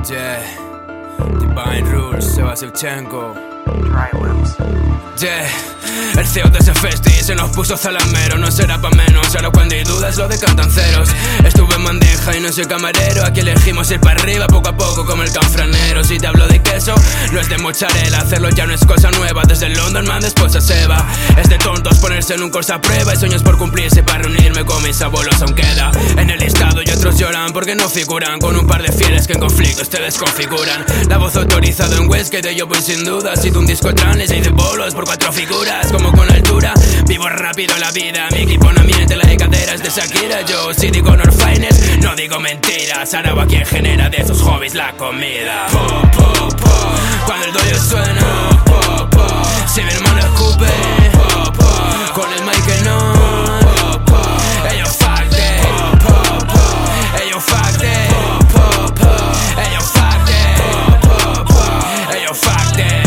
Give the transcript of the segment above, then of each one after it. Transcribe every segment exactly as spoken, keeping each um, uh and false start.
Yeah, Divine Rules, Seba Shevchenko. Yeah, el C E O de ese festi se nos puso zalamero. No será pa' menos, ahora cuando hay dudas lo decantan ceros. Estuve en bandeja y no soy camarero. Aquí elegimos ir para arriba poco a poco como el canfranero. Si te hablo de queso, no es de mozzarella. Hacerlo ya no es cosa nueva, desde London man después a Seba. Es de tontos ponerse en un curso a prueba y sueños por cumplirse para reunirme con mis abuelos aún queda en el listado y otros lloran porque no figuran con un par de fieles que en conflictos te desconfiguran. La voz autorizada en Westgate yo voy sin duda. Ha sido un disco trans y de bolos por cuatro figuras. Como con altura, vivo rápido la vida. Mi equipo no miente, la de caderas de Shakira. Yo si digo Honor Finest, no digo mentiras. Aragua quien genera de esos hobbies la comida. Po, po, po. Cuando el doyo suena, po, po. Si mi hermano escupe, po, po. Con el mic que no, po, po. Ellos fuck that, po, po. Ellos fuck that, po, po. Ellos fuck that, po, po. Ellos fuck that.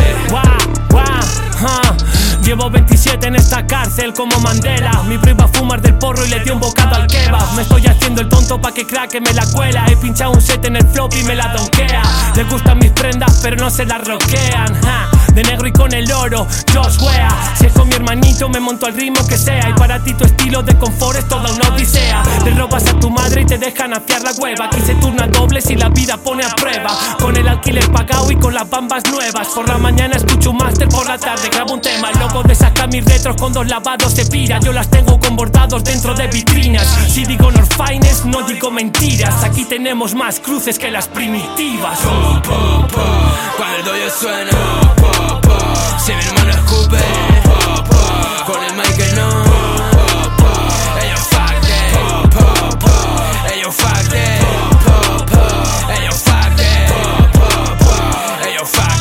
Llevo veintisiete en esta cárcel como Mandela. Mi bro iba a fumar del porro y le dio un bocado al kebab. Me estoy haciendo el tonto pa' que craque me la cuela. He pinchado un set en el flop y me la donkea. Les gustan mis prendas pero no se las roquean, ja. De negro y con el oro, Josh Wea. Si es con mi hermanito me monto al ritmo que sea. Y para ti tu estilo de confort es toda una odisea. Le robas a tu madre y te dejan afiar la hueva. Aquí se turna doble si la vida pone a prueba. Con el alquiler pagado y con las bambas nuevas. Por la mañana escucho un máster, por la tarde grabo un tema. El loco de sacar mis retros con dos lavados se pira. Yo las tengo con bordados dentro de vitrinas. Si digo Honor Finest, no digo mentiras. Aquí tenemos más cruces que las primitivas. Po, po, po. Cuando el doyo suena, po, po. Si mi hermano escupe, po, po. Con el mic que no, po, po. Ellos fuck that, po, po. Ellos fuck that, po, po. Ellos fuck that, po, po. Ellos fuck